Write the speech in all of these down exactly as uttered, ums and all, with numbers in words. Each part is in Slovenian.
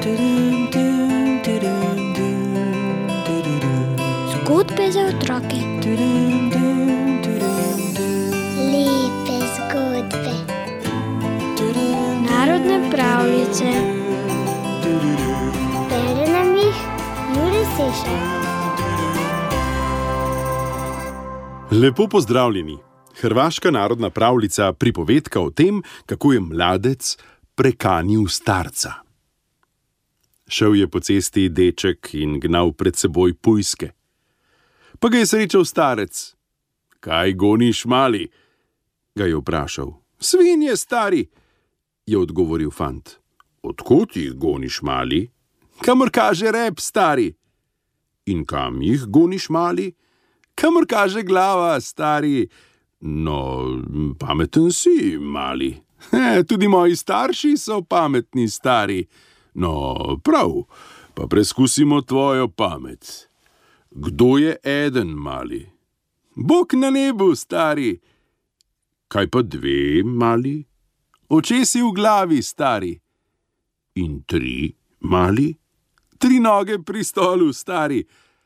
Zgodbe za otroke. Lepe zgodbe. Narodne pravljice. Bere nam jih Jure Sešar. Lepo pozdravljeni. Hrvaška narodna pravljica pripovedka o tem, kako je mladec prekanil starca. Šel je po cesti deček in gnal pred seboj pujske. Pa ga je srečal starec. Kaj goniš, mali? Ga je vprašal. Svinje, stari, je odgovoril fant. Odkot jih goniš, mali? Kamor kaže rep, stari. In kam jih goniš, mali? Kamor kaže glava, stari. No, pameten si, mali. He, tudi moji starši so pametni, stari. No, prav, pa preskusimo tvojo pamet. Kdo je eden, mali? Bog na nebu, stari. Kaj pa dve, mali? Očesi v glavi, stari. In tri, mali? Tri noge pri stolu, stari.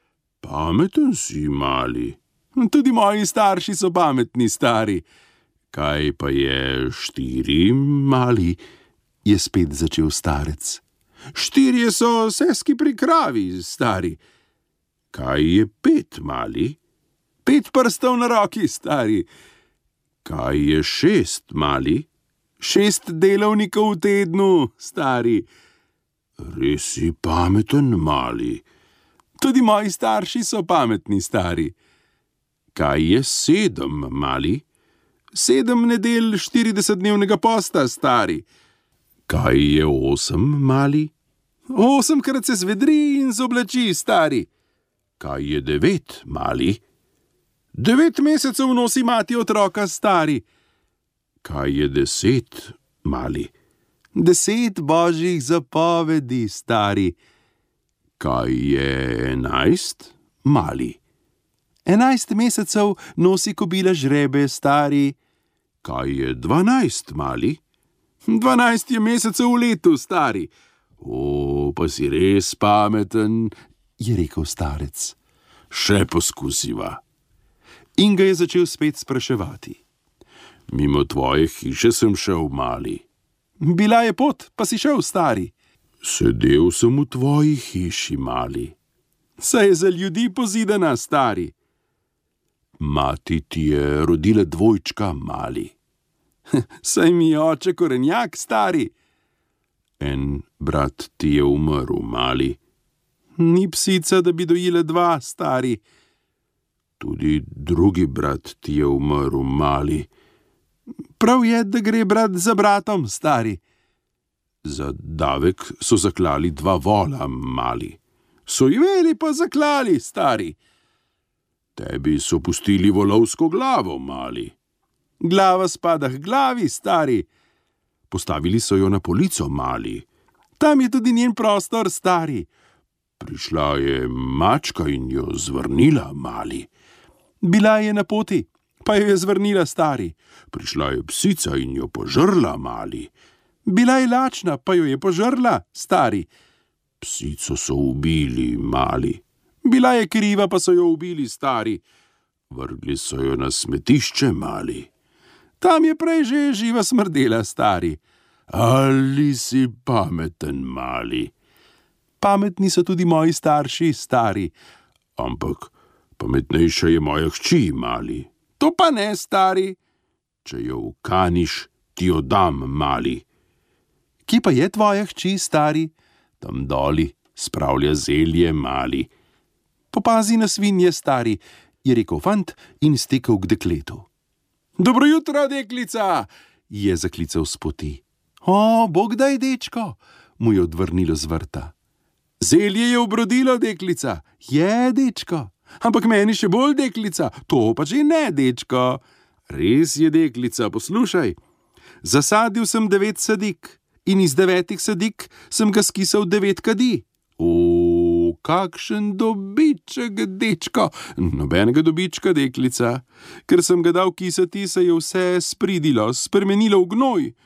Pameten si, mali. Tudi moji starši so pametni, stari. Kaj pa je štiri, mali? Je spet začel starec. Štirje so seski pri kravi, stari. Kaj je pet, mali? Pet prstov na roki, stari. Kaj je šest, mali? Šest delovnikov v tednu, stari. Res si pameten, mali. Tudi moji starši so pametni, stari. Kaj je sedem, mali? Sedem nedelj štiridesetdnevnega posta, stari. Kaj je osem, mali? Osemkrat se zvedri in zoblači, stari. Kaj je devet, mali? Devet mesecev nosi mati otroka, stari. Kaj je deset, mali? Deset božjih zapovedi, stari. Kaj je enajst, mali? Enajst mesecev nosi kobila žrebe, stari. Kaj je dvanajst, mali? Dvanajst je mesecev v letu, stari. O, pa si res pameten, je rekel starec. Še poskusiva. In ga je začel spet spraševati. Mimo tvoje hiše sem šel, mali. Bila je pot, pa si šel, stari. Sedel sem v tvoji hiši, mali. Saj je za ljudi pozidana, stari. Mati ti je rodila dvojčka, mali. Saj mi je oče korenjak, stari. En brat ti je umrl, mali. Ni psica, da bi dojila dva, stari. Tudi drugi brat ti je umrl, mali. Prav je, da gre brat za bratom, stari. Za davek so zaklali dva vola, mali. So jiveli pa zaklali, stari. Tebi so pustili volovsko glavo, mali. Glava spada k glavi, stari. Postavili so jo na polico, mali. Tam je tudi njen prostor, stari. Prišla je mačka in jo zvrnila, mali. Bila je na poti, pa jo je zvrnila, stari. Prišla je psica in jo požrla, mali. Bila je lačna, pa jo je požrla, stari. Psico so ubili, mali. Bila je kriva, pa so jo ubili, stari. Vrgli so jo na smetišče, mali. Tam je prej že živa smrdela, stari. Ali si pameten, mali? Pametni so tudi moji starši, stari. Ampak pametnejša je moja hči, mali. To pa ne, stari. Če jo ukaniš, ti jo dam, mali. Kje pa je tvoja hči, stari? Tam doli spravlja zelje, mali. Popazi na svinje, stari, je rekel fant in stekel k dekletu. Dobro jutro, deklica, je zaklical s poti. O, bog daj, dečko, mu je odvrnilo z vrta. Zelje je obrodilo, deklica. Je, dečko, ampak meni še bolj, deklica. To pa že ne, dečko. Res je, deklica, poslušaj. Zasadil sem devet sadik in iz devetih sadik sem ga skisal devet kadi. O, kakšen dobiček, dečko. Nobenega dobička, deklica. Ker sem ga dal kisati, se je vse spridilo, spremenilo v gnoj.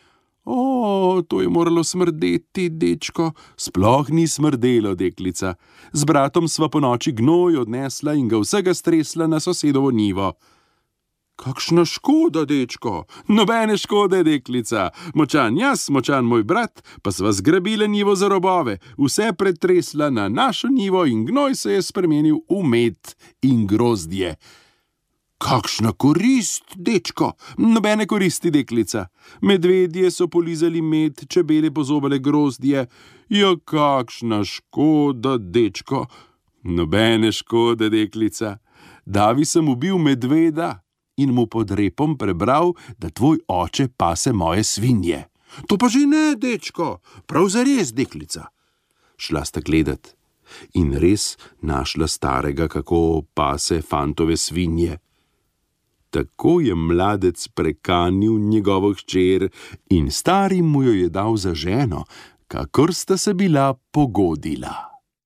O, to je moralo smrdeti, dečko. Sploh ni smrdelo, deklica. Z bratom sva po noči gnoj odnesla in ga vsega stresla na sosedovo njivo. Kakšna škoda, dečko. Nobene škode, deklica. Močan jaz, močan moj brat, pa sva zgrabila njivo za robove, vse pretresla na našo njivo in gnoj se je spremenil v med in grozdje. Kakšna korist, dečko. Nobene koristi, deklica. Medvedje so polizali med, čebele pozobale grozdje. Ja, kakšna škoda, dečko. Nobene škode, deklica. Davi sem ubil medveda in mu pod repom prebral, da tvoj oče pase moje svinje. To pa že ne, dečko, prav zares, deklica. Šla sta gledat in res našla starega, kako pase fantove svinje. Tako je mladec prekanil njegovo hčer in stari mu jo je dal za ženo, kakor sta se bila pogodila.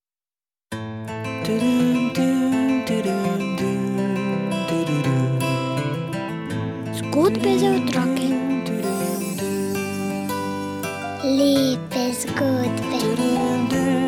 Zgodbe za otroke. Lepe zgodbe.